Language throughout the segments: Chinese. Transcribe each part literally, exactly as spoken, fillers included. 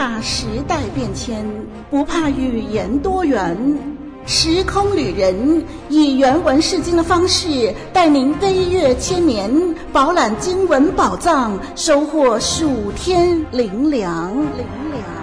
怕时代变迁，不怕语言多元。时空旅人以原文释经的方式，带您飞越千年，饱览经文宝藏，收获数天灵粮。灵粮。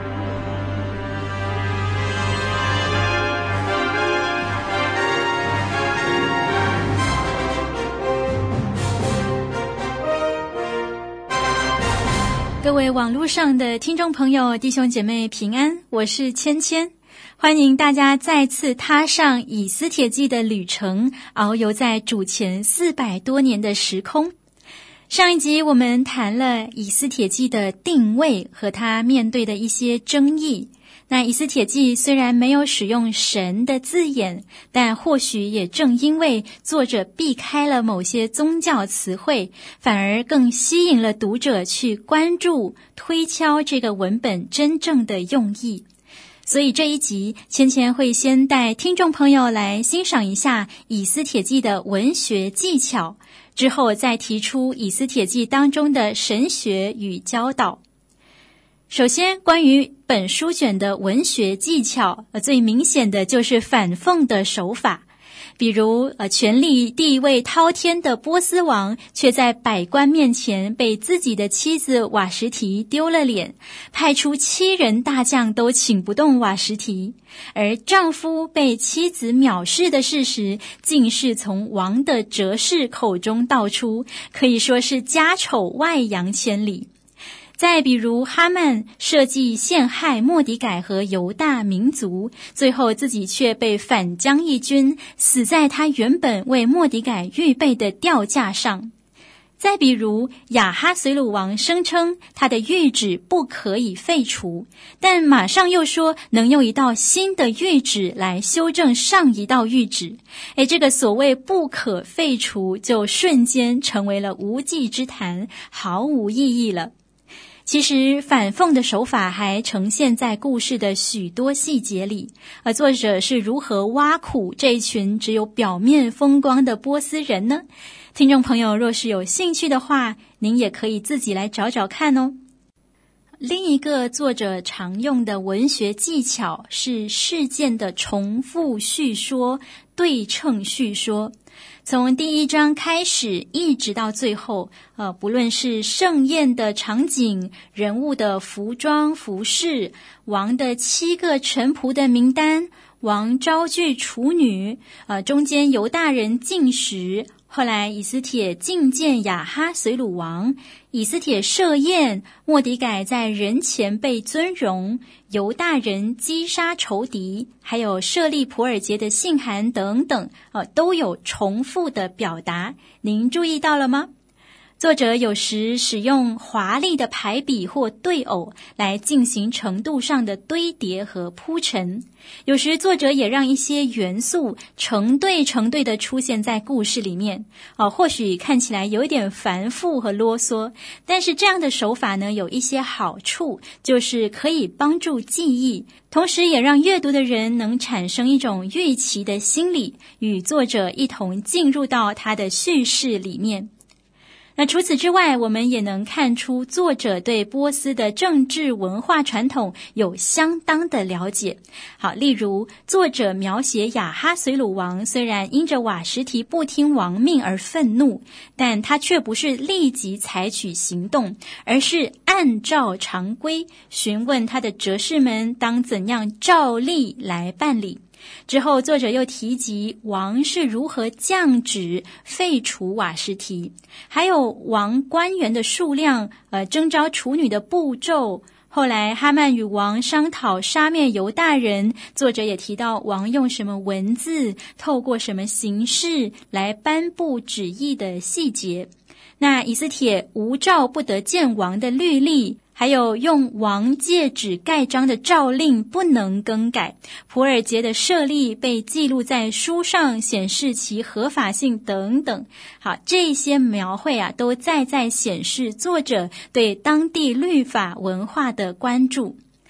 各位网络上的听众朋友、弟兄姐妹平安，我是芊芊，欢迎大家再次踏上以斯帖记的旅程，遨游在主前四百多年的时空。上一集我们谈了以斯帖记的定位和他面对的一些争议。那以斯帖记虽然没有使用神的字眼，但或许也正因为作者避开了某些宗教词汇，反而更吸引了读者去关注、推敲这个文本真正的用意。所以这一集，芊芊会先带听众朋友来欣赏一下以斯帖记的文学技巧，之后再提出以斯帖记当中的神学与教导。首先，关于本书卷的文学技巧，呃，最明显的就是反讽的手法。比如，呃，权力地位滔天的波斯王，却在百官面前被自己的妻子瓦实提丢了脸，派出七人大将都请不动瓦实提，而丈夫被妻子藐视的事实，竟是从王的哲士口中道出，可以说是家丑外扬千里。再比如哈曼设计陷害末底改和犹大民族，最后自己却被反将一军，死在他原本为末底改预备的吊架上。再比如亚哈随鲁王声称他的谕旨不可以废除，但马上又说能用一道新的谕旨来修正上一道谕旨。诶，这个所谓不可废除就瞬间成为了无稽之谈，毫无意义了。其实反讽的手法还呈现在故事的许多细节里，而作者是如何挖苦这一群只有表面风光的波斯人呢？听众朋友若是有兴趣的话，您也可以自己来找找看哦。另一个作者常用的文学技巧是事件的重复叙说、对称叙说。从第一章开始一直到最后，呃，不论是盛宴的场景、人物的服装服饰、王的七个臣仆的名单、王招聚处女，呃，中间犹大人进食，后来以斯帖觐见亚哈随鲁王，以斯帖设宴，末底改在人前被尊荣，犹大人击杀仇敌，还有设立普尔节的信函等等，呃，都有重复的表达。您注意到了吗？作者有时使用华丽的排比或对偶来进行程度上的堆叠和铺陈，有时作者也让一些元素成对成对的出现在故事里面，哦，或许看起来有一点繁复和啰嗦，但是这样的手法呢，有一些好处，就是可以帮助记忆，同时也让阅读的人能产生一种预期的心理，与作者一同进入到他的叙事里面。那除此之外，我们也能看出作者对波斯的政治文化传统有相当的了解。好，例如作者描写亚哈随鲁王虽然因着瓦实提不听王命而愤怒，但他却不是立即采取行动，而是按照常规询问他的哲士们当怎样照例来办理。之后作者又提及王是如何降旨废除瓦实提，还有王官员的数量，呃，征召处女的步骤。后来哈曼与王商讨杀灭犹大人，作者也提到王用什么文字，透过什么形式来颁布旨意的细节。那以斯帖无诏不得见王的律例，还有用王戒指盖章的诏令不能更改，普尔节的设立被记录在书上，显示其合法性等等。好，这些描绘啊，都再再显示作者对当地律法文化的关注。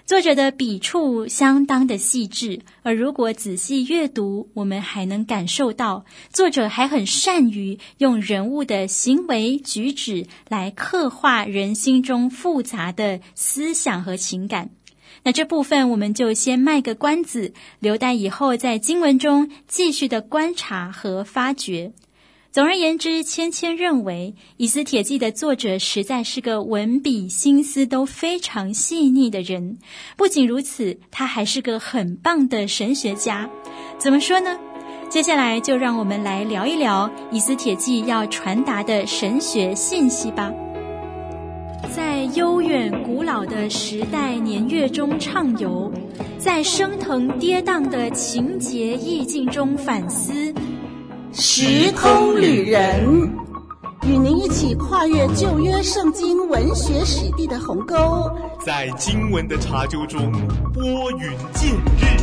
作者的笔触相当的细致，而如果仔细阅读，我们还能感受到作者还很善于用人物的行为举止来刻画人心中复杂的思想和情感。那这部分我们就先卖个关子，留待以后在经文中继续的观察和发掘。总而言之，芊芊认为以斯帖记的作者实在是个文笔心思都非常细腻的人。不仅如此，他还是个很棒的神学家。怎么说呢？接下来就让我们来聊一聊以斯帖记要传达的神学信息吧。在悠远古老的时代年月中畅游，在升腾跌宕的情节意境中反思， 时空旅人与您一起跨越旧约圣经文学史地的鸿沟， 在经文的查究中拨云见日。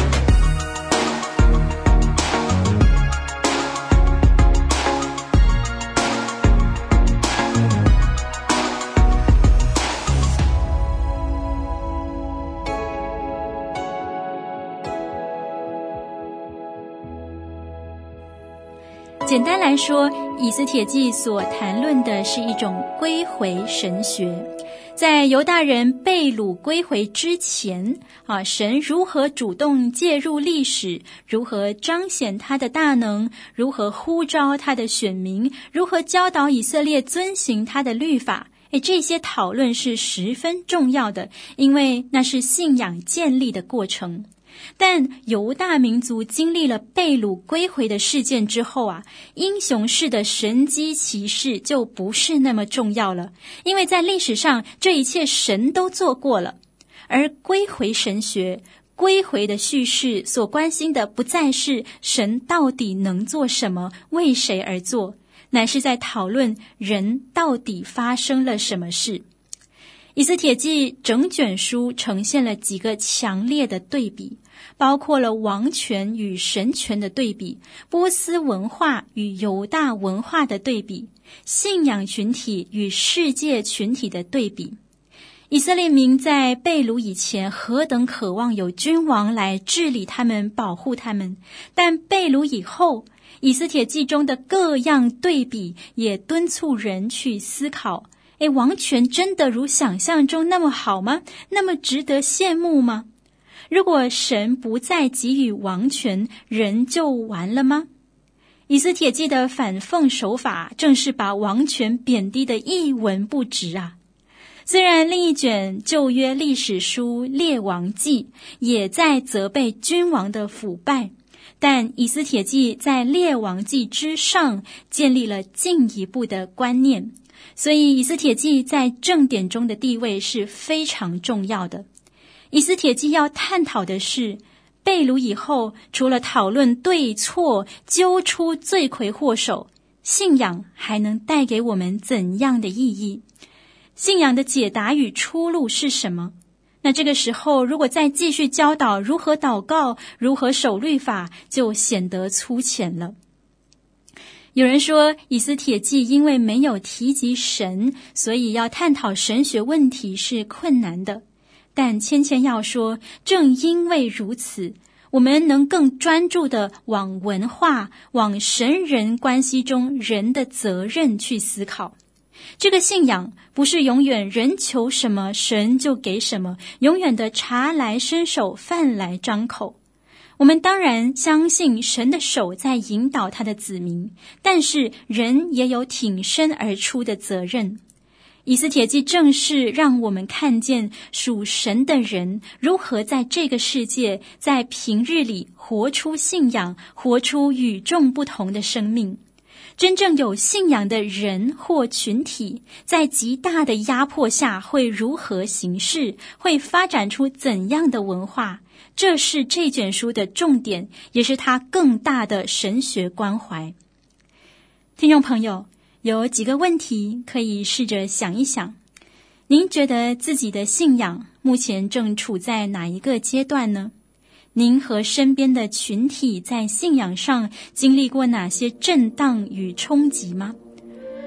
简单来说，以斯帖记所谈论的是一种归回神学。在犹大人被掳归回之前啊，神如何主动介入历史，如何彰显他的大能，如何呼召他的选民，如何教导以色列遵行他的律法，诶，这些讨论是十分重要的，因为那是信仰建立的过程。但犹大民族经历了被掳归回的事件之后啊，英雄式的神机骑士就不是那么重要了，因为在历史上这一切神都做过了。而归回神学，归回的叙事所关心的不再是神到底能做什么，为谁而做，乃是在讨论人到底发生了什么事。以斯帖记整卷书呈现了几个强烈的对比，包括了王权与神权的对比，波斯文化与犹大文化的对比，信仰群体与世界群体的对比。以色列民在被掳以前何等渴望有君王来治理他们，保护他们，但被掳以后，以斯帖记中的各样对比也敦促人去思考，诶，王权真的如想象中那么好吗？那么值得羡慕吗？如果神不再给予王权，人就完了吗？以斯帖记的反讽手法正是把王权贬低的一文不值啊！虽然另一卷旧约历史书《列王记》也在责备君王的腐败，但以斯帖记在《列王记》之上建立了进一步的观念，所以以斯帖记在正典中的地位是非常重要的。以斯帖记要探讨的是，被掳以后，除了讨论对错，揪出罪魁祸首，信仰还能带给我们怎样的意义？信仰的解答与出路是什么？那这个时候，如果再继续教导如何祷告，如何守律法，就显得粗浅了。有人说，以斯帖记因为没有提及神，所以要探讨神学问题是困难的。但芊芊要说，正因为如此，我们能更专注地往文化、往神人关系中人的责任去思考。这个信仰不是永远人求什么神就给什么，永远的茶来伸手，饭来张口。我们当然相信神的手在引导他的子民，但是人也有挺身而出的责任。以斯帖记正是让我们看见属神的人如何在这个世界，在平日里活出信仰，活出与众不同的生命。真正有信仰的人或群体，在极大的压迫下会如何行事，会发展出怎样的文化，这是这卷书的重点，也是它更大的神学关怀。听众朋友，有几个问题可以试着想一想。您觉得自己的信仰目前正处在哪一个阶段呢？您和身边的群体在信仰上经历过哪些震荡与冲击吗？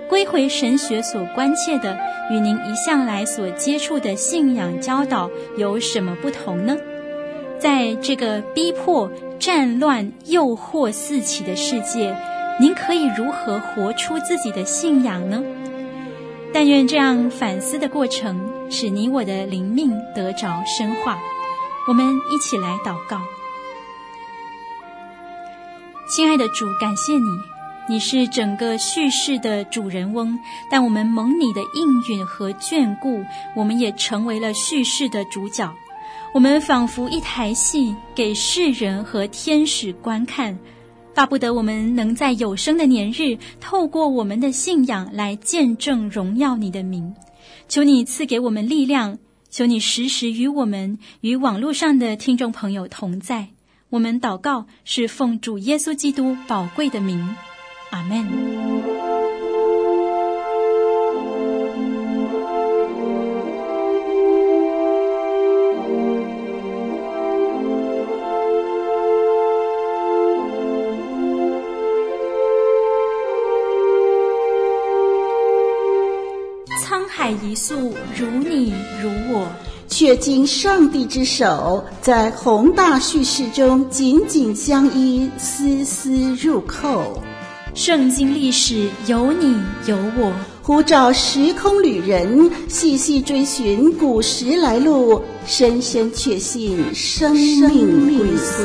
归回神学所关切的，与您一向来所接触的信仰教导有什么不同呢？在这个逼迫、战乱、诱惑四起的世界，您可以如何活出自己的信仰呢？但愿这样反思的过程，使你我的灵命得着深化。我们一起来祷告。亲爱的主，感谢你，你是整个叙事的主人翁，但我们蒙你的应允和眷顾，我们也成为了叙事的主角。我们仿佛一台戏，给世人和天使观看，巴不得我们能在有生的年日，透过我们的信仰来见证荣耀你的名。求你赐给我们力量，求你时时与我们与网络上的听众朋友同在。我们祷告是奉主耶稣基督宝贵的名，阿们。沧海一粟，如你如我， 却经上帝之手，在宏大叙事中紧紧相依，丝丝入扣。 圣经历史有你有我， 呼召时空旅人细细追寻古时来路，深深确信生命归宿。